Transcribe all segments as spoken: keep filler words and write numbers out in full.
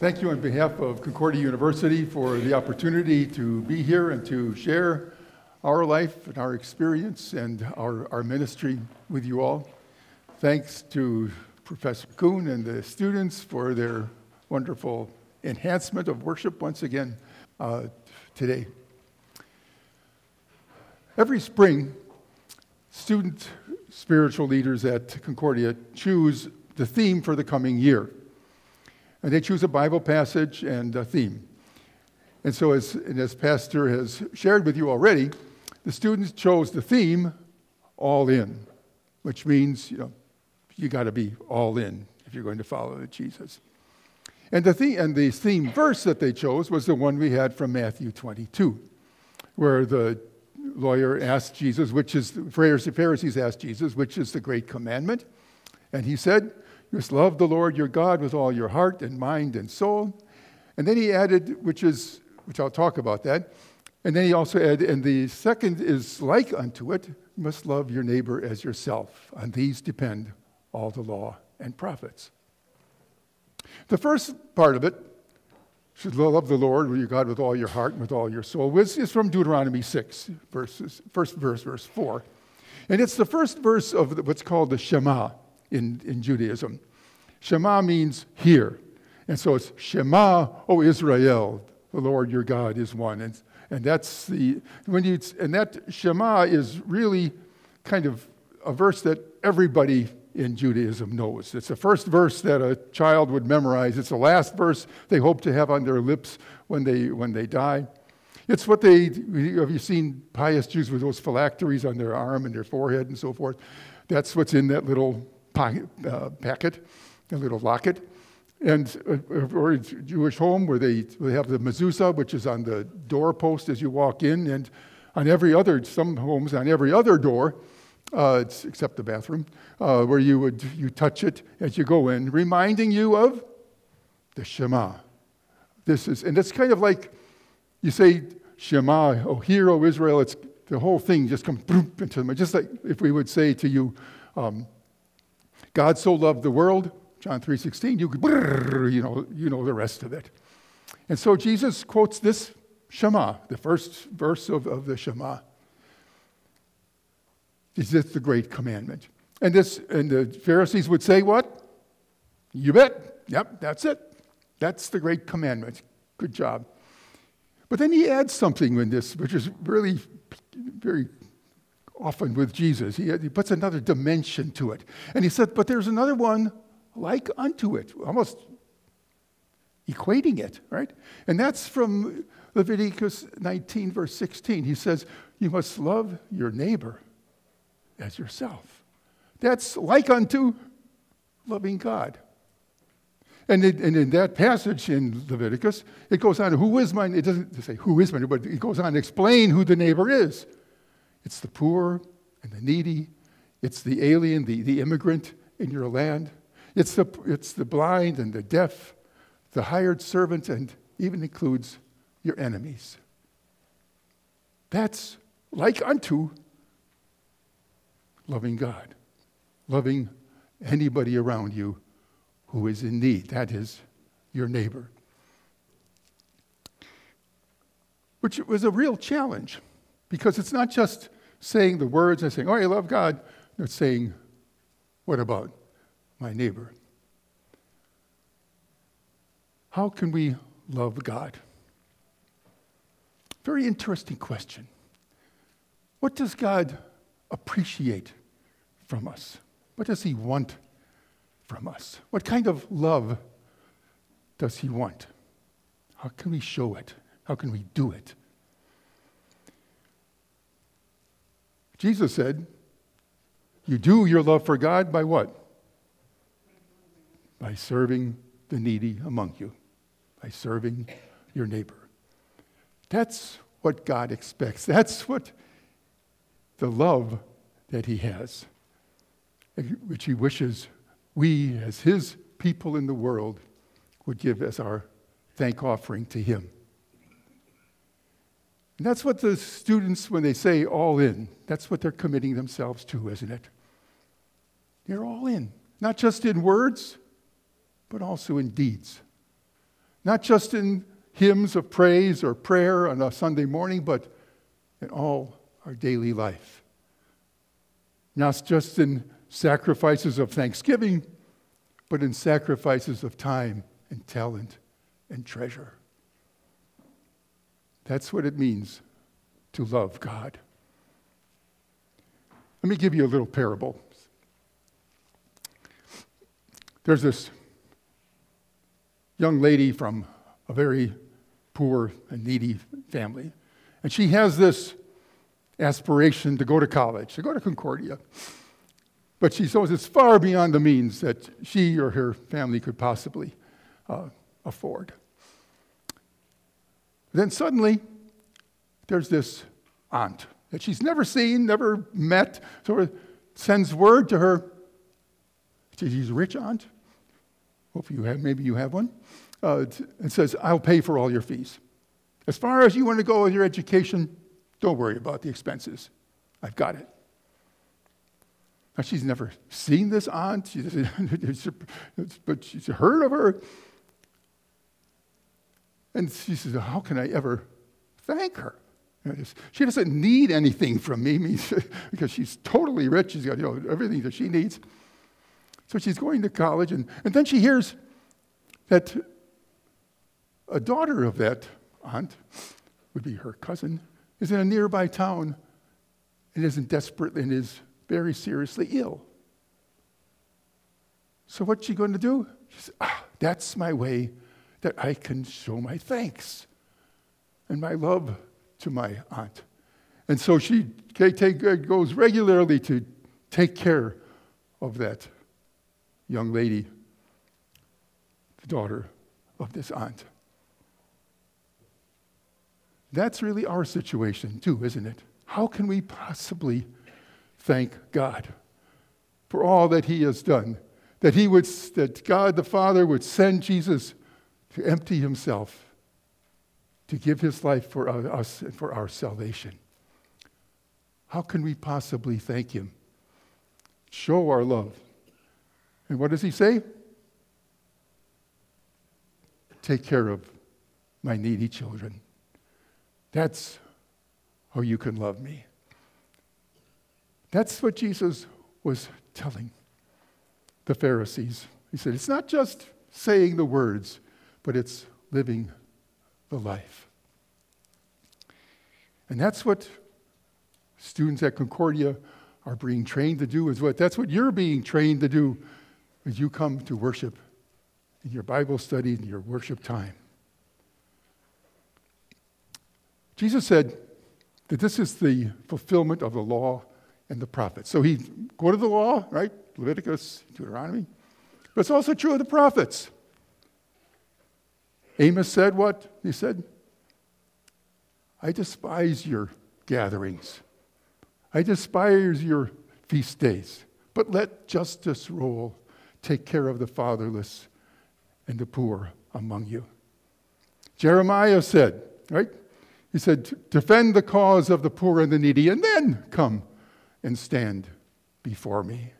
Thank you on behalf of Concordia University for the opportunity to be here and to share our life and our experience and our, our ministry with you all. Thanks to Professor Kuhn and the students for their wonderful enhancement of worship once again uh, today. Every spring, student spiritual leaders at Concordia choose the theme for the coming year. And they choose a Bible passage and a theme. And so as, and as Pastor has shared with you already, the students chose the theme, all in, which means, you know, you got to be all in if you're going to follow Jesus. And the, theme, and the theme verse that they chose was the one we had from Matthew twenty-two, where the lawyer asked Jesus, which is, the Pharisees asked Jesus, which is the great commandment? And he said, you must love the Lord your God with all your heart and mind and soul. And then he added, which is, which I'll talk about that. And then he also added, and the second is like unto it, you must love your neighbor as yourself. On these depend all the law and prophets. The first part of it, should love the Lord your God with all your heart and with all your soul, is from Deuteronomy six, verses, first verse, verse four. And it's the first verse of what's called the Shema in, in Judaism. Shema means hear. And so it's Shema, O Israel, the Lord your God is one. And, and that's the, when you, and that Shema is really kind of a verse that everybody in Judaism knows. It's the first verse that a child would memorize. It's the last verse they hope to have on their lips when they when they die. It's what they, have you seen pious Jews with those phylacteries on their arm and their forehead and so forth? That's what's in that little pocket, uh, packet, a little locket. And uh, or a Jewish home where they, they have the mezuzah, which is on the doorpost as you walk in, and on every other, some homes, on every other door, Uh, it's, except the bathroom, uh, where you would you touch it as you go in, reminding you of the Shema. This is, and it's kind of like you say Shema, oh hear, O Israel. It's the whole thing just comes into them. Just like if we would say to you, um, God so loved the world, John three sixteen. You could, you know, you know the rest of it. And so Jesus quotes this Shema, the first verse of, of the Shema. Is this the great commandment? And this, and the Pharisees would say, what? You bet. Yep, that's it. That's the great commandment. Good job. But then he adds something in this, which is really very often with Jesus. He, he puts another dimension to it. And he said, but there's another one like unto it, almost equating it, right? And that's from Leviticus nineteen, verse sixteen. He says, you must love your neighbor as yourself. That's like unto loving God. And, it, and in that passage in Leviticus, it goes on, who is my, it doesn't say who is my neighbor, but it goes on to explain who the neighbor is. It's the poor and the needy. It's the alien, the, the immigrant in your land. It's the, it's the blind and the deaf, the hired servant, and even includes your enemies. That's like unto loving God, loving anybody around you who is in need. That is your neighbor. Which was a real challenge, because it's not just saying the words and saying, oh, I love God. It's saying, what about my neighbor? How can we love God? Very interesting question. What does God appreciate from us? What does he want from us? What kind of love does he want? How can we show it? How can we do it? Jesus said, you do your love for God by what? By serving the needy among you, by serving your neighbor. That's what God expects. That's what the love that he has, which he wishes we, as his people in the world, would give as our thank offering to him. And that's what the students, when they say all in, that's what they're committing themselves to, isn't it? They're all in, not just in words, but also in deeds. Not just in hymns of praise or prayer on a Sunday morning, but in all our daily life. Not just in sacrifices of thanksgiving, but in sacrifices of time and talent and treasure. That's what it means to love God. Let me give you a little parable. There's this young lady from a very poor and needy family, and she has this aspiration to go to college, to go to Concordia. But she knows it's far beyond the means that she or her family could possibly uh, afford. Then suddenly, there's this aunt that she's never seen, never met, sort of sends word to her. She's a rich aunt. Hope you have, maybe you have one. Uh, and says, I'll pay for all your fees. As far as you want to go with your education, don't worry about the expenses. I've got it. Now, she's never seen this aunt, she but she's heard of her. And she says, how can I ever thank her? She doesn't need anything from me because she's totally rich. She's got, you know, everything that she needs. So she's going to college, and, and then she hears that a daughter of that aunt, would be her cousin, is in a nearby town and isn't desperate and is very seriously ill. So what's she going to do? She says, ah, that's my way that I can show my thanks and my love to my aunt. And so she take, goes regularly to take care of that young lady, the daughter of this aunt. That's really our situation too, isn't it? How can we possibly thank God for all that he has done? That he would, that God the Father would send Jesus to empty himself, to give his life for us and for our salvation. How can we possibly thank him? Show our love. And what does he say? Take care of my needy children. That's how you can love me. That's what Jesus was telling the Pharisees. He said, it's not just saying the words, but it's living the life. And that's what students at Concordia are being trained to do, is what that's what you're being trained to do as you come to worship in your Bible study and your worship time. Jesus said that this is the fulfillment of the law and the prophets. So he go to the law, right? Leviticus, Deuteronomy. But it's also true of the prophets. Amos said what? He said, I despise your gatherings. I despise your feast days. But let justice rule. Take care of the fatherless and the poor among you. Jeremiah said, right? He said, defend the cause of the poor and the needy, and then come and stand before me.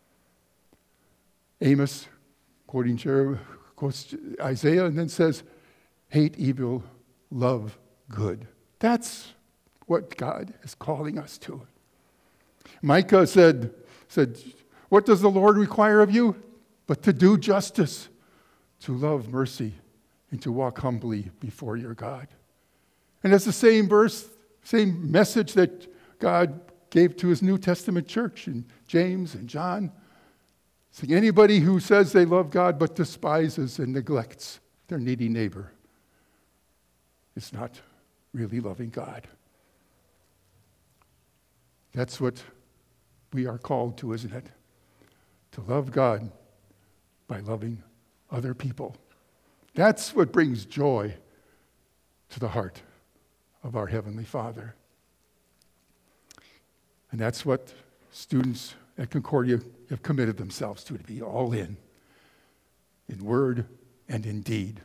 Amos, quoting Jeremiah, quotes Isaiah, and then says, hate evil, love good. That's what God is calling us to. Micah said, said, what does the Lord require of you? But to do justice, to love mercy, and to walk humbly before your God. And it's the same verse, same message that God gave to his New Testament church in James and John. Saying anybody who says they love God but despises and neglects their needy neighbor is not really loving God. That's what we are called to, isn't it? To love God by loving other people. That's what brings joy to the heart of our Heavenly Father. And that's what students at Concordia have committed themselves to, to be all in, in word and in deed.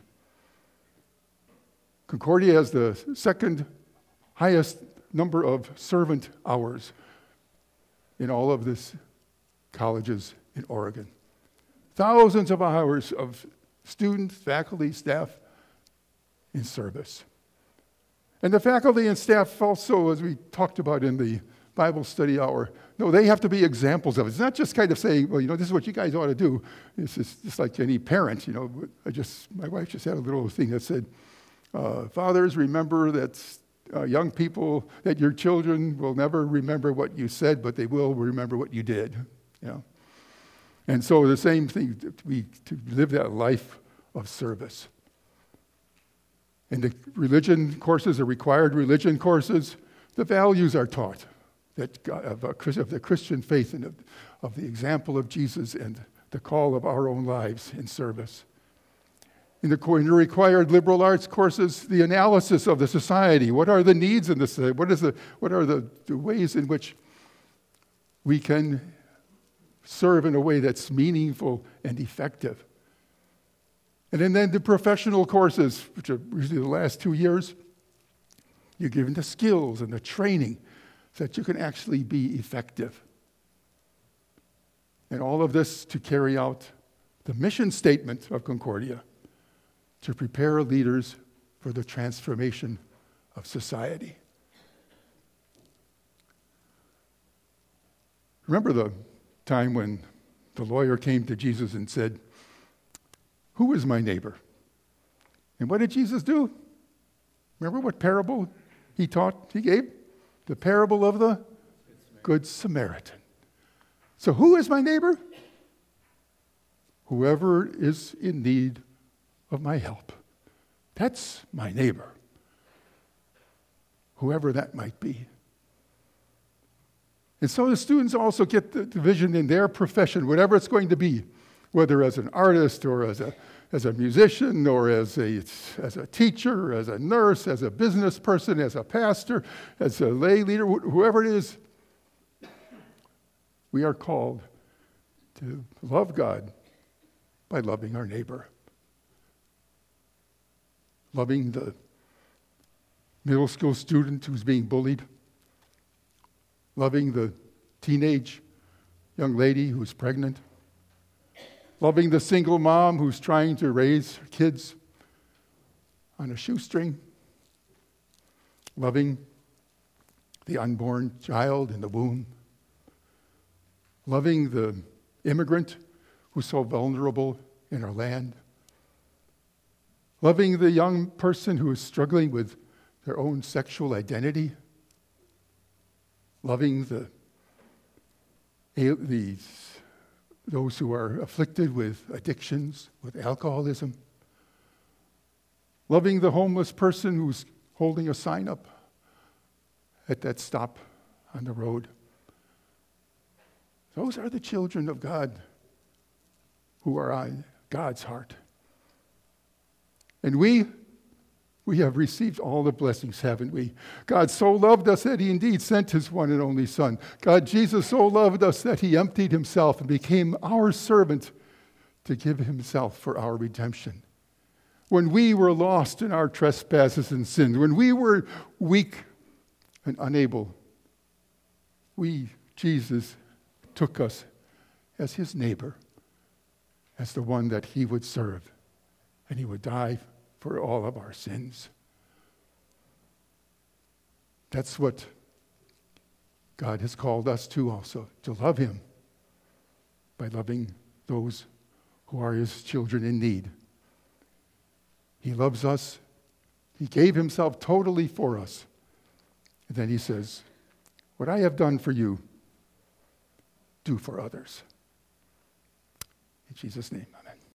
Concordia has the second highest number of servant hours in all of this colleges in Oregon. Thousands of hours of students, faculty, staff in service. And the faculty and staff also, as we talked about in the Bible study hour, no, they have to be examples of it. It's not just kind of saying, well, you know, this is what you guys ought to do. It's just, just like any parent, you know. I just, my wife just had a little thing that said, uh, fathers, remember that uh, young people, that your children will never remember what you said, but they will remember what you did, you know. And so the same thing, to, be, to live that life of service. And the religion courses, the required religion courses, the values are taught that God, of, a, of the Christian faith and of, of the example of Jesus and the call of our own lives in service. In the, in the required liberal arts courses, the analysis of the society. What are the needs in the society? What, is the, what are the, the ways in which we can serve in a way that's meaningful and effective? And then the professional courses, which are usually the last two years, you're given the skills and the training so that you can actually be effective. And all of this to carry out the mission statement of Concordia, to prepare leaders for the transformation of society. Remember the time when the lawyer came to Jesus and said, "Who is my neighbor?" And what did Jesus do? Remember what parable he taught, he gave? The parable of the Good Samaritan. So who is my neighbor? Whoever is in need of my help. That's my neighbor. Whoever that might be. And so the students also get the vision in their profession, whatever it's going to be, whether as an artist or as a as a musician or as a as a teacher, as a nurse, as a business person, as a pastor, as a lay leader, wh- whoever it is, we are called to love God by loving our neighbor. Loving the middle school student who's being bullied. Loving the teenage young lady who's pregnant. Loving the single mom who's trying to raise her kids on a shoestring. Loving the unborn child in the womb. Loving the immigrant who's so vulnerable in our land. Loving the young person who is struggling with their own sexual identity. Loving the, the those who are afflicted with addictions, with alcoholism. Loving the homeless person who's holding a sign up at that stop on the road. Those are the children of God who are on God's heart. And we, we have received all the blessings, haven't we? God so loved us that he indeed sent his one and only Son. God, Jesus so loved us that he emptied himself and became our servant to give himself for our redemption. When we were lost in our trespasses and sins, when we were weak and unable, we, Jesus, took us as his neighbor, as the one that he would serve, and he would die for all of our sins. That's what God has called us to also, to love him by loving those who are his children in need. He loves us. He gave himself totally for us. And then he says, what I have done for you, do for others. In Jesus' name, amen.